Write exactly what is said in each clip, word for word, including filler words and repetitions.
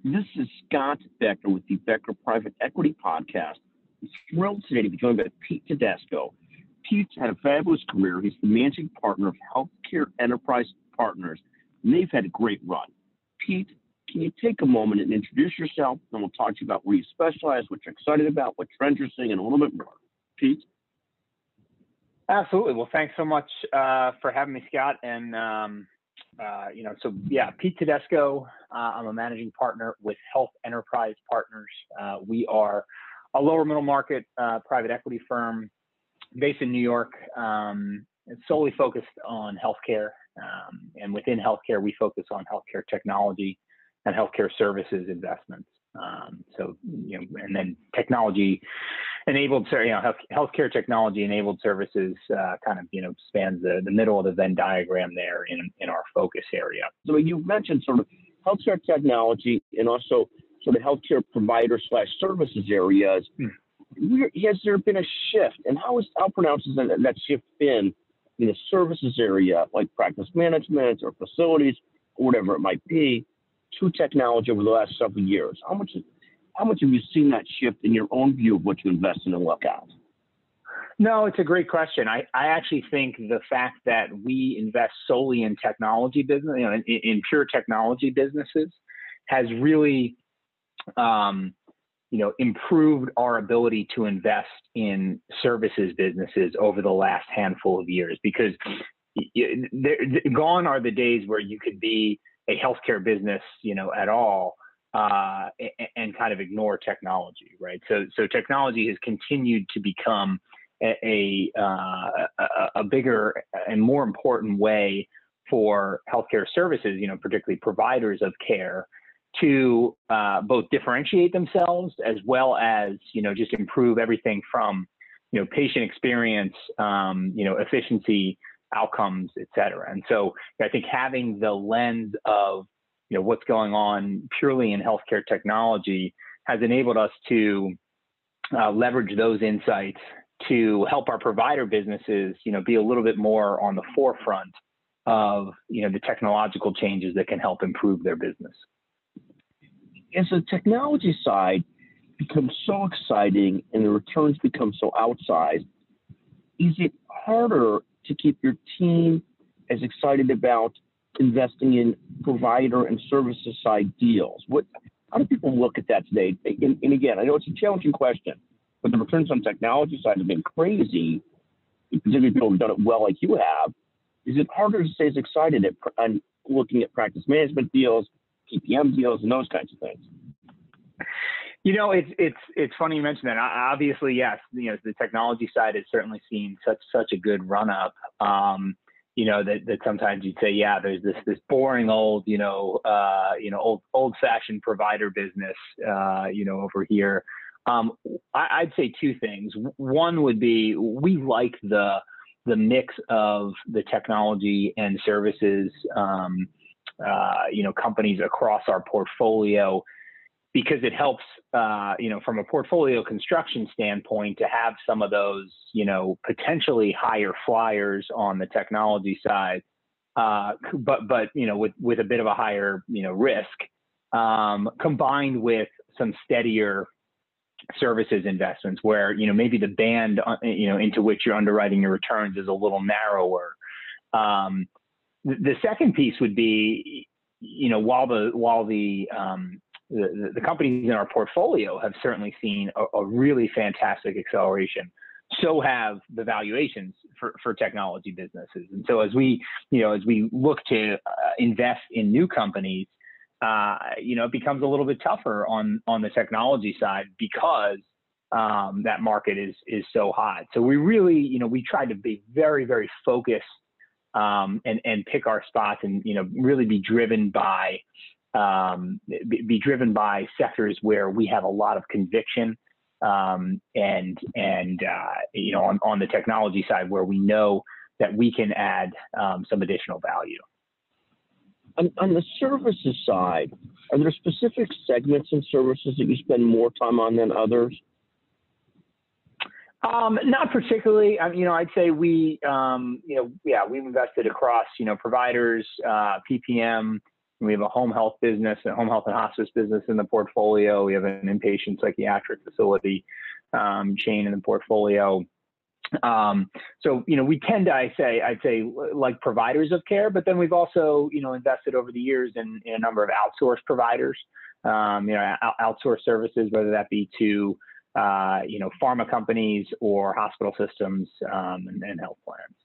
This is Scott Becker with the Becker Private Equity Podcast. I'm thrilled today to be joined by Pete Tedesco. Pete's had a fabulous career. He's the managing partner of Healthcare Enterprise Partners, and they've had a great run. Pete, can you take a moment and introduce yourself, and we'll talk to you about where you specialize, what you're excited about, what trends you're seeing, and a little bit more. Pete? Absolutely. Well, thanks so much uh, for having me, Scott. And, um, uh, you know, so yeah, Pete Tedesco. Uh, I'm a managing partner with Health Enterprise Partners. Uh, we are a lower middle market uh, private equity firm based in New York. Um, it's solely focused on healthcare. Um, and within healthcare, we focus on healthcare technology and healthcare services investments. Um, so, you know, and then technology enabled, you know, health, healthcare technology enabled services uh, kind of, you know, spans the, the middle of the Venn diagram there in, in our focus area. So you mentioned sort of healthcare technology and also sort of healthcare provider slash services areas. Hmm. Where, has there been a shift, and how is how pronounced has that, that shift been in the services area, like practice management or facilities, or whatever it might be, to technology over the last several years? How much, how much have you seen that shift in your own view of what you invest in and look at? No, it's a great question. I, I actually think the fact that we invest solely in technology business, you know, in, in pure technology businesses, has really, um, you know, improved our ability to invest in services businesses over the last handful of years. Because there, gone are the days where you could be a healthcare business, you know, at all, uh, and, and kind of ignore technology, right? So, so technology has continued to become a a, uh, a a bigger and more important way for healthcare services, you know, particularly providers of care, to uh, both differentiate themselves as well as, you know, just improve everything from, you know, patient experience, um, you know, efficiency, outcomes, et cetera. And so I think having the lens of, you know, what's going on purely in healthcare technology has enabled us to uh, leverage those insights to help our provider businesses, you know, be a little bit more on the forefront of, you know, the technological changes that can help improve their business. As the technology side becomes so exciting and the returns become so outsized, is it harder to keep your team as excited about investing in provider and services side deals? What, how do people look at that today? And, and again, I know it's a challenging question, but the returns on technology side have been crazy, particularly people who've done it well like you have. Is it harder to stay as excited at, on looking at practice management deals, P P M deals, and those kinds of things? You know, it's it's it's funny you mentioned that. Obviously, yes, you know, the technology side has certainly seen such such a good run up. Um, you know, that, that sometimes you'd say, yeah, there's this this boring old, you know, uh, you know, old old fashioned provider business, uh, you know, over here. Um, I, I'd say two things. One would be we like the the mix of the technology and services, um, uh, you know, companies across our portfolio, because it helps, uh, you know, from a portfolio construction standpoint, to have some of those, you know, potentially higher flyers on the technology side, uh, but but you know, with with a bit of a higher, you know, risk, um, combined with some steadier services investments, where, you know, maybe the band, you know, into which you're underwriting your returns is a little narrower. Um, the second piece would be, you know, while the while the um, The, the companies in our portfolio have certainly seen a, a really fantastic acceleration, so have the valuations for, for technology businesses. And so as we, you know, as we look to uh, invest in new companies, uh, you know, it becomes a little bit tougher on, on the technology side, because um, that market is, is so hot. So we really, you know, we try to be very, very focused um, and, and pick our spots, and, you know, really be driven by, um, be, be driven by sectors where we have a lot of conviction, um, and, and, uh, you know, on, on the technology side, where we know that we can add, um, some additional value. On, on the services side, are there specific segments and services that you spend more time on than others? Um, not particularly. I mean, you know, I'd say we, um, you know, yeah, we've invested across, you know, providers, uh, P P M, We have a home health business, a home health and hospice business in the portfolio. We have an inpatient psychiatric facility um, chain in the portfolio. Um, so, you know, we tend to, I say, I'd say like providers of care, but then we've also, you know, invested over the years in, in a number of outsourced providers, um, you know, out, outsourced services, whether that be to, uh, you know, pharma companies or hospital systems um, and, and health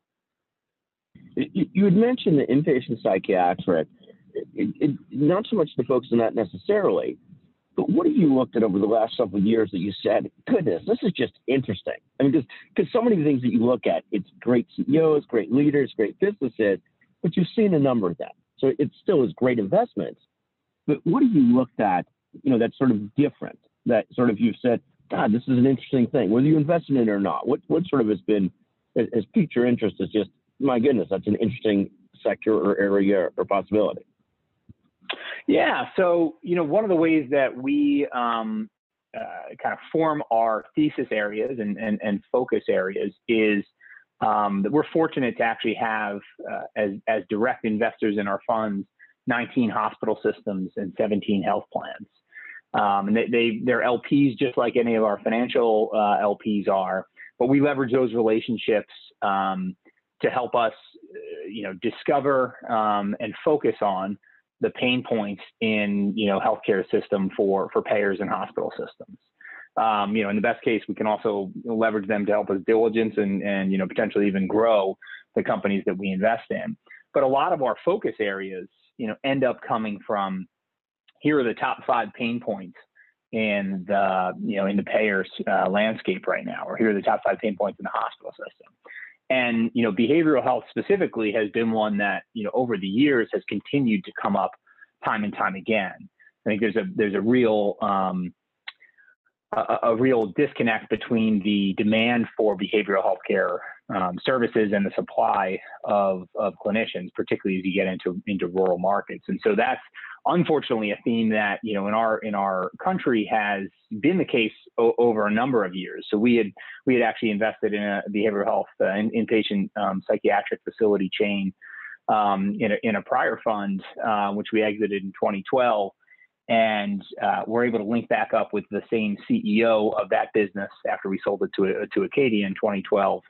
plans. You had mentioned the inpatient psychiatric, it, it, not so much the focus on that necessarily, but what have you looked at over the last several years that you said, goodness, this is just interesting? I mean, because so many things that you look at, it's great C E Os, great leaders, great businesses, but you've seen a number of them. So it still is great investments. But what have you looked at, you know, that's sort of different, that sort of you've said, God, this is an interesting thing, whether you invest in it or not? What, what sort of has been, has piqued your interest as just, my goodness, that's an interesting sector or area or possibility? Yeah. So, you know, one of the ways that we um, uh, kind of form our thesis areas and, and, and focus areas is um, that we're fortunate to actually have, uh, as, as direct investors in our funds, nineteen hospital systems and seventeen health plans. Um, and they, they, they're L Ps just like any of our financial uh, L Ps are, but we leverage those relationships um, to help us, uh, you know, discover um, and focus on the pain points in, you know, healthcare system for, for payers and hospital systems. Um, you know, in the best case, we can also leverage them to help us diligence and, and, you know, potentially even grow the companies that we invest in. But a lot of our focus areas, you know, end up coming from, here are the top five pain points in the, you know, in the payers uh, landscape right now, or here are the top five pain points in the hospital system. And, you know, behavioral health specifically has been one that, you know, over the years has continued to come up time and time again. I think there's a, there's a real, um, a, a real disconnect between the demand for behavioral health care um, services and the supply of, of clinicians, particularly as you get into, into rural markets. And so that's unfortunately a theme that, you know, in our, in our country has been the case o- over a number of years. So we had, we had actually invested in a behavioral health uh, in, inpatient um, psychiatric facility chain um, in, a, in a prior fund, uh, which we exited in twenty twelve. And uh, we're able to link back up with the same C E O of that business after we sold it to, to Acadia in twenty twelve.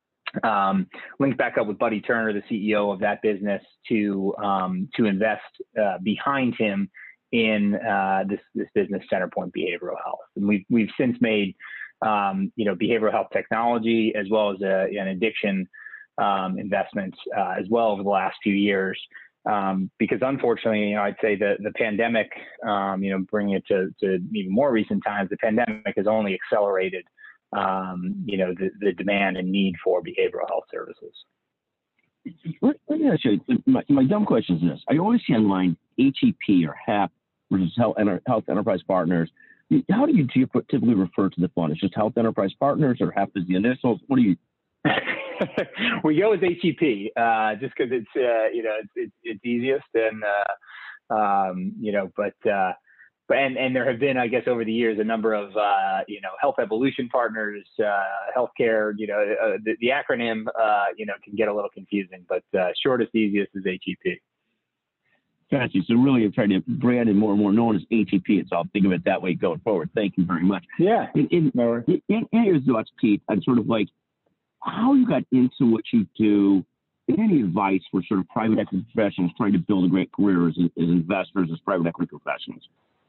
Um, linked back up with Buddy Turner, the C E O of that business, to um, to invest uh, behind him in uh, this this business, Centerpoint Behavioral Health. And we've we've since made um, you know behavioral health technology as well as a, an addiction um, investments uh, as well over the last few years. Um, because unfortunately, you know, I'd say the the pandemic, um, you know, bringing it to, to even more recent times, the pandemic has only accelerated, um, you know, the, the demand and need for behavioral health services. Let, let me ask you, my, my dumb question is this. I always see online H E P or H A P, which is Health, Enter, Health Enterprise Partners. How do you typically refer to the fund? It's just Health Enterprise Partners, or H A P is the initials? What do you? We go with H E P uh, just because it's uh, you know it's, it's it's easiest and uh, um, you know but uh, but and and there have been, I guess, over the years a number of uh, you know Health Evolution Partners, uh, healthcare. You know uh, the, the acronym uh, you know can get a little confusing, but uh, shortest, easiest is H E P. Gotcha. So really, I'm trying to brand it more and more known as H E P. So I'll think of it that way going forward. Thank you very much. Yeah. In, in, in, in, in your thoughts, Pete, on sort of like how you got into what you do, and any advice for sort of private equity professionals trying to build a great career as, as investors, as private equity professionals?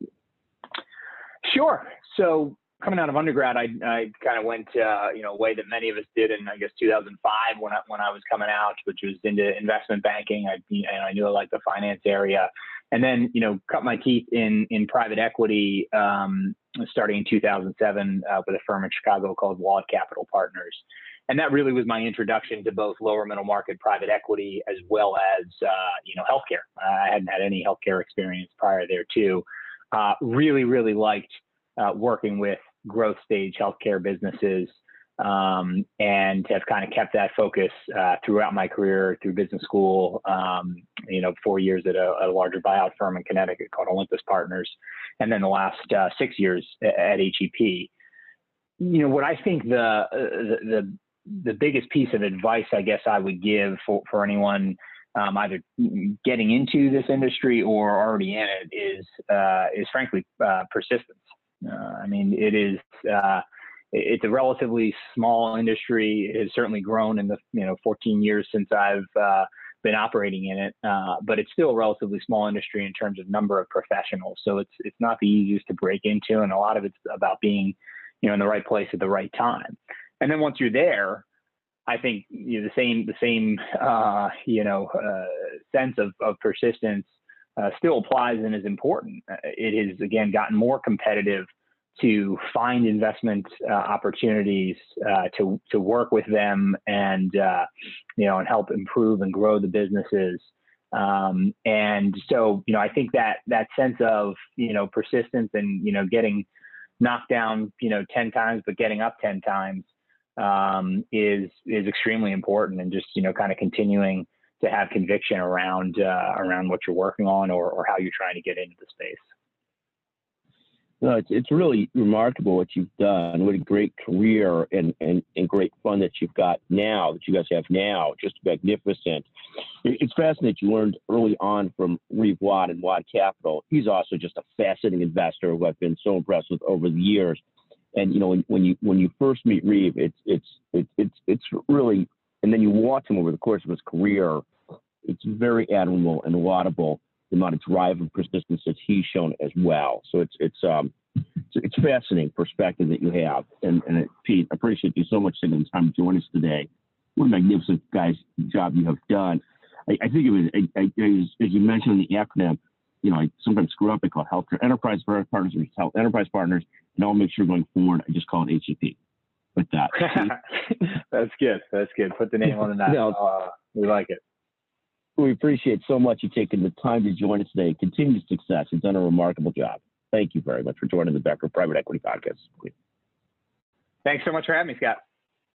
Sure. So coming out of undergrad, I, I kind of went, uh, you know, a way that many of us did in, I guess, two thousand five when I, when I was coming out, which was into investment banking. I, and I knew I liked the finance area. And then, you know, cut my teeth in, in private equity um, starting in two thousand seven uh, with a firm in Chicago called Wallet Capital Partners. And that really was my introduction to both lower middle market private equity as well as, uh, you know, healthcare. Uh, I hadn't had any healthcare experience prior there too. Uh, really, really liked uh, working with growth stage healthcare businesses um, and have kind of kept that focus uh, throughout my career through business school, um, you know, four years at a, a larger buyout firm in Connecticut called Olympus Partners. And then the last uh, six years at H E P. You know, what I think the, uh, the, the the biggest piece of advice, I guess, I would give for, for anyone um, either getting into this industry or already in it is uh, is frankly uh, persistence. Uh, I mean, it is uh, it's a relatively small industry. It has certainly grown in the you know fourteen years since I've uh, been operating in it, uh, but it's still a relatively small industry in terms of number of professionals. So it's it's not the easiest to break into, and a lot of it's about being you know in the right place at the right time. And then once you're there, I think you know, the same the same uh, you know uh, sense of, of persistence uh, still applies and is important. It has again gotten more competitive to find investment uh, opportunities, uh, to to work with them, and uh, you know and help improve and grow the businesses. Um, and so you know I think that that sense of you know persistence and you know getting knocked down you know ten times but getting up ten times. Um, is is extremely important, and just you know kind of continuing to have conviction around uh, around what you're working on or, or how you're trying to get into the space. No, it's it's really remarkable what you've done. What a great career and, and, and great fun that you've got now, that you guys have now. Just magnificent. It's fascinating. You learned early on from Reeve Watt and Watt Capital. He's also just a fascinating investor who I've been so impressed with over the years. And you know, when, when you when you first meet Reeve, it's it's it's it's it's really, and then you watch him over the course of his career. It's very admirable and laudable the amount of drive and persistence that he's shown as well. So it's it's um it's, it's fascinating perspective that you have. And and it, Pete, I appreciate you so much taking the time to join us today. What a magnificent guys job you have done. I, I think it was I, I, as, as you mentioned in the acronym. You know, I sometimes screw up. I call it Healthcare Enterprise Partners or Health Enterprise Partners, and I'll make sure going forward I just call it H E P. With that, that's good. That's good. Put the name on the map. No, uh, we like it. We appreciate so much you taking the time to join us today. Continued success. You've done a remarkable job. Thank you very much for joining the Becker Private Equity Podcast. Thanks so much for having me, Scott.